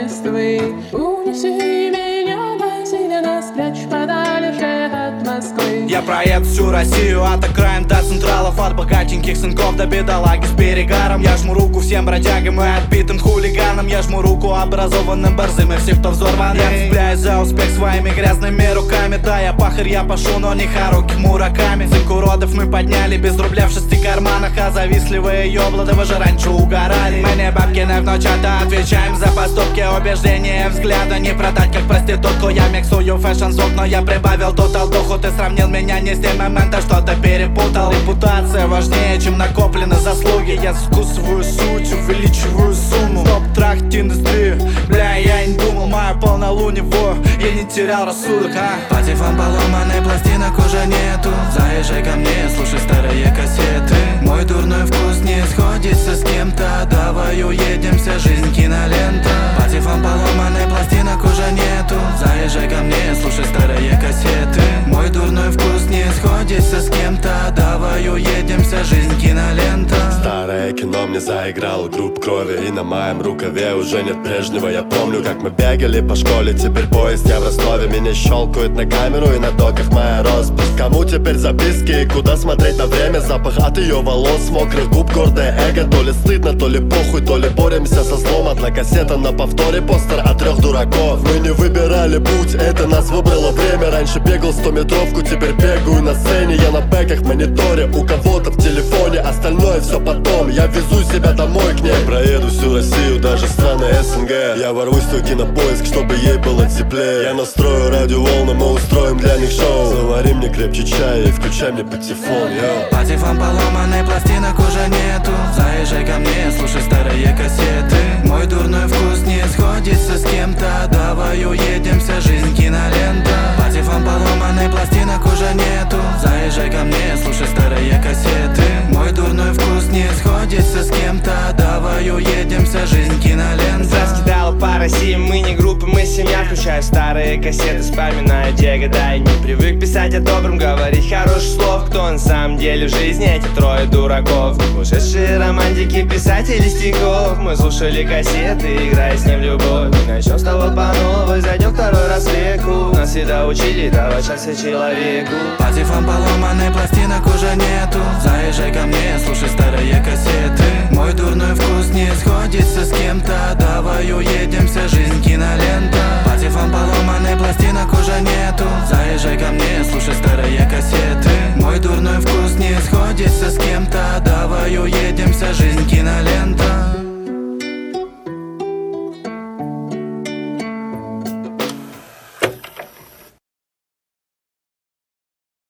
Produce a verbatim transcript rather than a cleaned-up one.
листвы. Унеси меня насильно, спрячь подальше от Москвы. Я проеду всю Россию от окраин до централов, от богатеньких сынков до бедолаги с перегаром. Я жму руку всем бродягам и отбитым хулиганам. Я жму руку образованным, борзым и всех, кто взорван. Я цепляюсь за успех своими грязными руками. Да, я пахарь, я пашу, но не Харуки Мураками. Цинк уродов мы подняли без рубля в шести карманах, а завистливые ёблады вы же раньше угорали. Мы не бабкины в ночь, а отвечаем за поступки, убеждения, взгляда. Не продать как проститутку, я миксую фэшн-звук, но я прибавил тотал духу. Ты сравнил меня не с тем моментом, что-то перепутал. Репутация важнее, чем накоплены заслуги. Я закусываю суть, увеличиваю сумму. Топ-трахт индустрии, бля, я не думал. Моя полнолуние, во, я не терял рассудок, а Патефон поломанный, пластинок уже нету. Заезжай ко мне, слушай старые кассеты. Мой дурной вкус не сходится с кем-то. Давай уедемся, жизнь кинолента. Патефон поломанный, пластинок уже нету. Заезжай ко мне, слушай старые кассеты. Мой дурной вкус не сходится с кем-то. Давай уедемся, жизнь кинолента. Старое кино мне заиграло групп крови, и на моем рукаве уже нет прежнего. Я помню, как мы бегали по школе, теперь поезд я в Ростове. Меня щелкают на камеру, и на доках моя роспись. Кому теперь записки, и куда смотреть на время? Запах от ее волос, мокрых губ, гордое эго. То ли стыдно, то ли похуй, то ли боремся со злом. Одна кассета на повторе, постер от трех дураков. Мы не выбирали путь, это нас выбрало время. Раньше бегал стометровку, теперь бегаю на сцене. Я на бэках, мониторе, у кого-то в телефоне. Остальное все потом, я везу себя домой к ней. Проеду всю Россию, даже страны СНГ. Я ворвусь в кинопоиск, чтобы ей было теплее. Я настрою радиоволны, мы устроим для них шоу. Завари мне крепче чая и включай мне патефон, йоу. Патефон поломанный, пластинок уже нету. Заезжай ко мне, слушай старые кассеты. Мой дурной вкус не сходится с кем-то. Давай уедемся, жизнь кинолента. Патефон поломанный, пластинок уже нету. Заезжай ко мне, слушай старые кассеты. Мой дурной вкус не сходится с кем-то. Давай уедемся, жизнь кинолента. Раскидала по России, мы не группа, мы семья. Включаю старые кассеты, вспоминаю те года. И не привык писать о добром, говорить хороших слов. Кто на самом деле в жизни эти трое дураков? Ушедшие романтики, писатели стихов. Мы слушали кассеты, играя с ним в любовь. И начнем с того по новой, зайдем второй раз в веку. Нас всегда учили давать шансы человеку. Патефон поломанный, пластинок уже нету. Заезжай ко мне, слушай старые кассеты. Мой дурной вкус не сходится с кем-то. Давай уедемся, жизнь